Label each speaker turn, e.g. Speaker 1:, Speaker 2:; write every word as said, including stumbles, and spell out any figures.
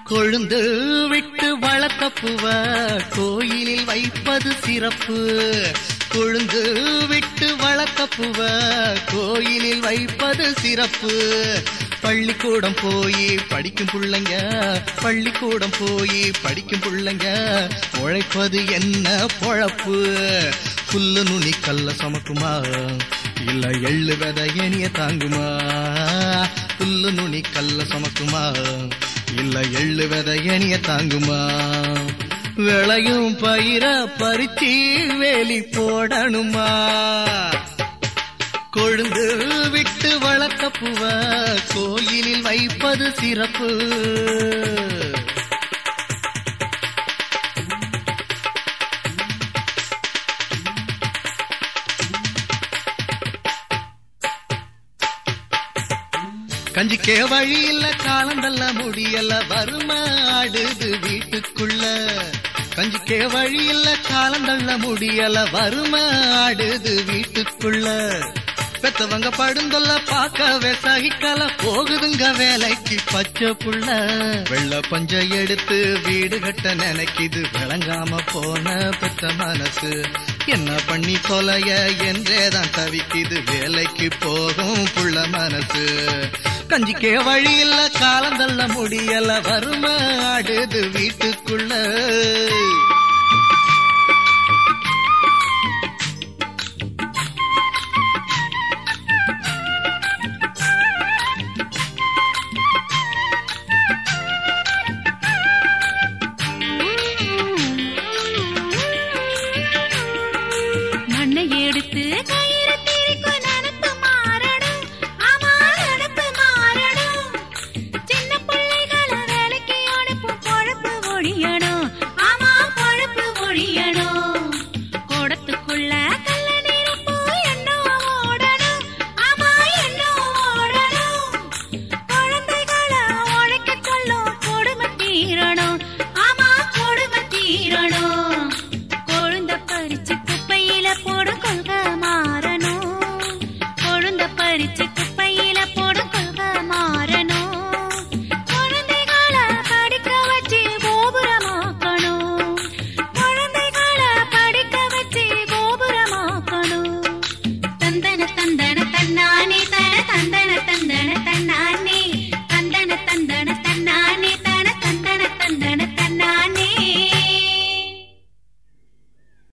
Speaker 1: கொழுந்து விட்டு வளர்த்த பூவ கோயிலில் வைப்பது சிறப்பு. கொழுந்து விட்டு வளர்த்த பூவ கோயிலில் வைப்பது சிறப்பு. பள்ளிக்கூடம் போய் படிக்கும் புள்ளைங்க, பள்ளிக்கூடம் போய் படிக்கும் புள்ளைங்க, உழைப்பது என்ன பொழப்பு? புல்லு நுனி கல்ல சமக்குமா, இல்ல எள்ளு விதை எனிய தாங்குமா? புல்லு நுனி கல்ல சமக்குமா, இல்ல எள்ளு விதை எனிய தாங்குமா? விளையும் பயிர பறிச்சி வேலி போடணுமா? கொழுந்து விட்டு வளர்த்த பூவ கோயிலில் வைப்பது சிறப்பு. கஞ்சிக்கே வழி இல்ல, காலந்தல்ல முடியல, வறுமை ஆடுது வீட்டுக்குள்ள. கஞ்சிக்கே வழி இல்ல, காலந்தள்ள முடியல, வறுமை ஆடுது வீட்டுக்குள்ள. பெத்தவங்க படுந்தொல்ல பாக்கவே சகிக்கல, போகுதுங்க வேலைக்கு பச்சை புள்ள. வெள்ள பஞ்ச எடுத்து வீடு கட்ட நினைக்குது, விளங்காம போன பெத்த மனசு. என்ன பண்ணி தொலைய என்றேதான் தவிக்குது, வேலைக்கு போகும் புள்ள மனசு. கஞ்சிக்கே வழி இல்ல, காலந்தள்ள முடியல, வறுமை ஆடுது வீட்டுக்குள்ள.